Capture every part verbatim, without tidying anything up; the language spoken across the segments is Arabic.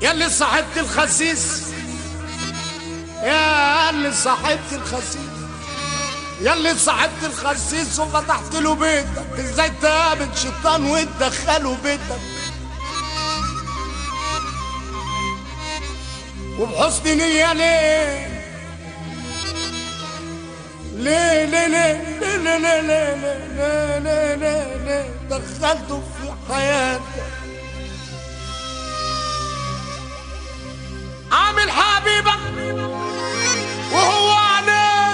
ياللي صاحبت الخسيس، ياللي صاحبت الخسيس، ياللي صاحبت الخسيس وفتحت له بيتك، ازاي تقابل شيطان وتدخله بيتك وبحسن نية؟ ليه ليه ليه ليه ليه ليه ليه ليه ليه ليه ليه دخلته في حياتك؟ عامل حبيبك وهو عينيه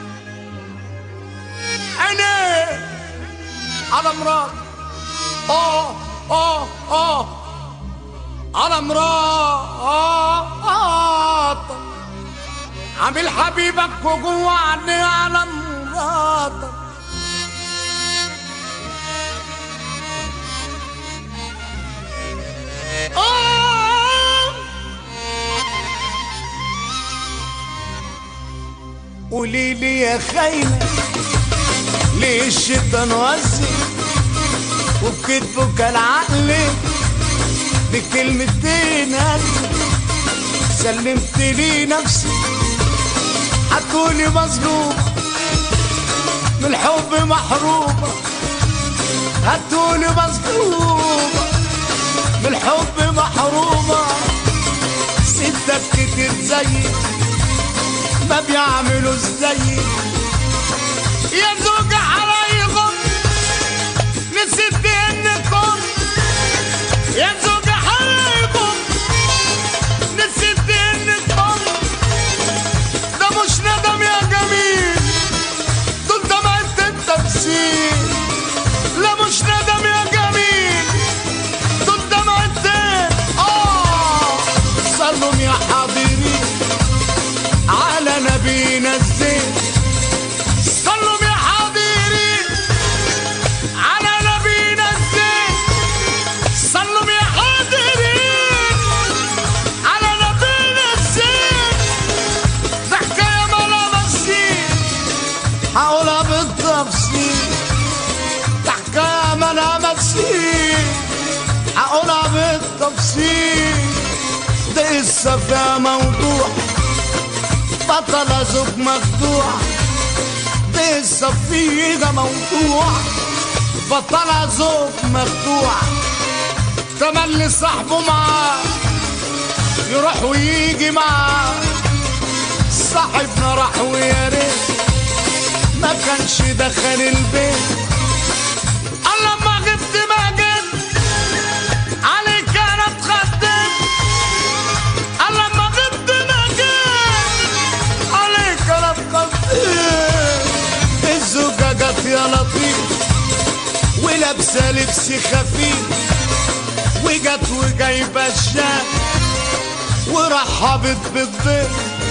عينيه على مراد، اه اه اه على مراد، عامل حبيبك وجوه عينيه على مرادك. آه قوليلي يا خاينة ليه الشيطان وزي وبكتبه كالعقل بكلمتين قلبي سلمت لي نفسي؟ هتقولي مظلومة من الحب محرومة، هتقولي مظلومة من الحب محرومة. ستات كتير زيي ما بيعملوا زيي، يا زوج حرايقهم نسيت انكم، يا زوج حرايقهم نسيت انكم. ده مش ندم يا جميل، دول دمعة التمثيل. لا مش ندم يا جميل، دول دمعة اه صلوا يا حاضرين على نبينا الزين، صلوا يا حاضرين على نبينا الزين، صلوا يا حاضرين على نبينا الزين. ده حكاية مالها مسير هقولها بالتفصيل، ده حكاية مالها مسير هقولها بالتفصيل. ده قصة فيها موضوع بطل زوج مخدوع، دي قصة فيها موضوع بطل زوج مخدوع. تملي صاحبه معاه يروح ويجي معاه، صاحبنا راح ويا ريت ما كانش دخل البيت. الله ما غبت ما جيت عليك انا اتخدمت، الله ما غبت ما جيت عليك انا اتخدمت. الزوجة جت يا لطيف ولابسه لبس خفيف، وجت وجايبه الشام ورحبت بالضيف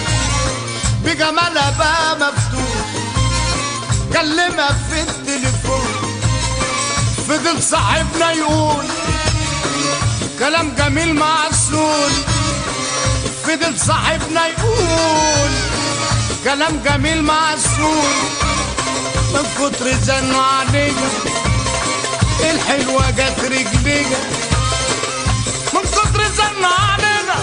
بجمالها بقى مفتوح. كلمها في التليفون فضل صاحبنا يقول كلام جميل معسول، فضل صاحبنا يقول كلام جميل معسول. من كتر زنوا علينا الحلوة جت رجلينا، من كتر زنوا علينا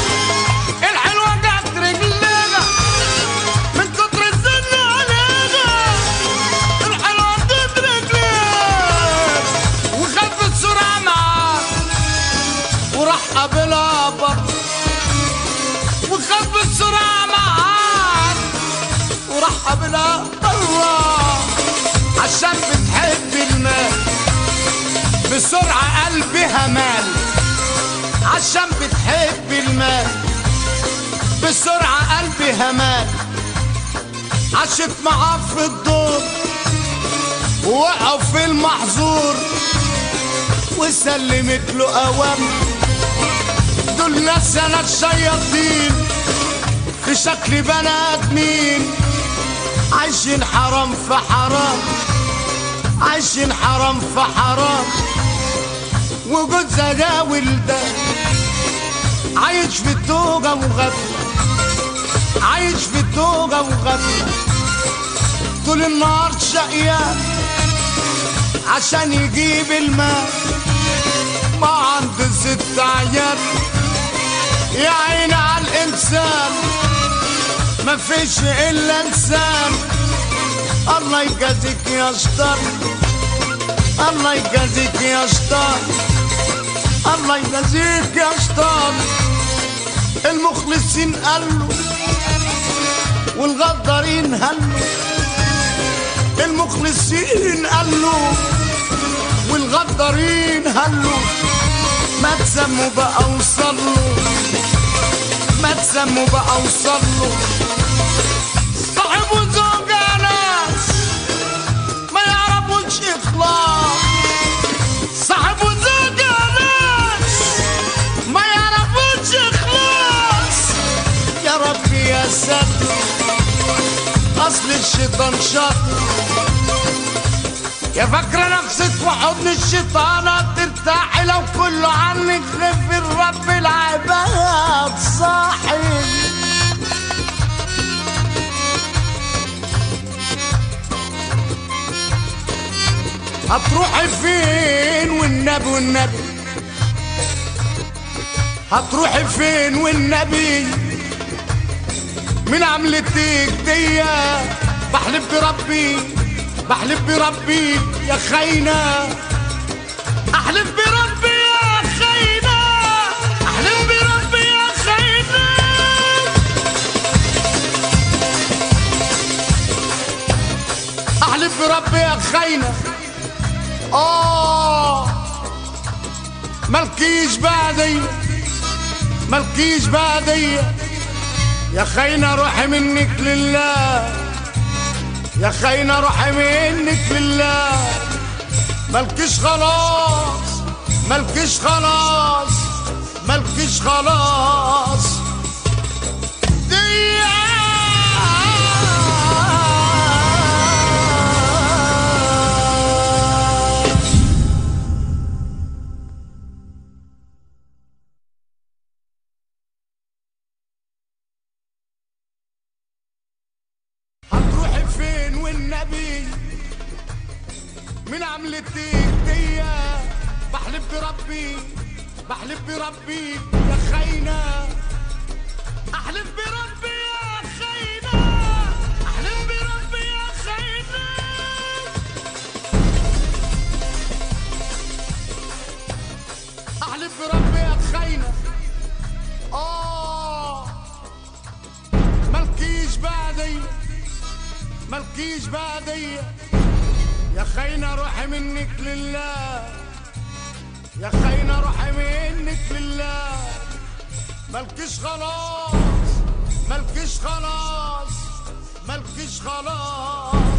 الحلوة جت رجلينا، من كتر زنوا علينا الحلوة جت رجلينا. وخد بسرعة معاه وراح قابلها برضه، وخد بسرعة معاه وراح قابلها برضه. عشان بتحب المال بسرعة قلبها مال، عشان بتحب المال بسرعة قلبها مال. عاشت معاه في الدور ووقعوا في المحظور وسلمت له اوامر. دول ناس انا الشياطين في شكل بني ادمين، عايشين حرام في حرام، عايشين حرام في حرام. وجوزها ده ولده عايش في التوجة وغفلة، عايش في التوجة وغفلة. طول النهار شقيان عشان يجيب المال، ما عنده ست عيال يا عيني على الانسان ما فيش الا انسان. الله يجازيك يا شطار، الله يجازيك يا شطار، الله يجازيك يا شطار. المخلصين قالوا والغدارين هلوا، المخلصين قالوا والغدارين هلوا. ما تسموا بقى وصلوا، ما تسموا بقى وصلوا. صاحب وزوجة ناس ما يعرفوش اخلاص، صاحب وزوجة ناس ما يعرفوش اخلاص. يا ربي يا ساتر اصل الشيطان شاطر. يا فاكرة نفسك وحضن الشيطانة ترتاحي لو كله عنك غفر رب العباد صاحي. هتروحي فين والنبي والنبي، هتروحي فين والنبي من عملتك دي؟ بحلف بربي بحلف بربي يا خاينة، احلف بربي يا خاينة، احلف بربي يا خاينة. احلف بربي يا خاينة. اه مالكيش بعدي، مالكيش بعدي يا خاينة. روحي منك لله يا خاينة، روحي منك لله. مالكيش خلاص، مالكيش خلاص، مالكيش خلاص. دي هتروحي فين والنبي من عملتك دي؟ بحلف بربي بحلف بربي يا خاينة، احلف بربي يا خاينة، احلف بربي يا خاينة. احلف بربي يا خاينة. اه مالكيش بعدي، مالكيش بعدي يا خاينة. روحي منك لله يا خاينة، روحي منك لله. مالكيش خلاص، مالكيش خلاص، مالكيش خلاص.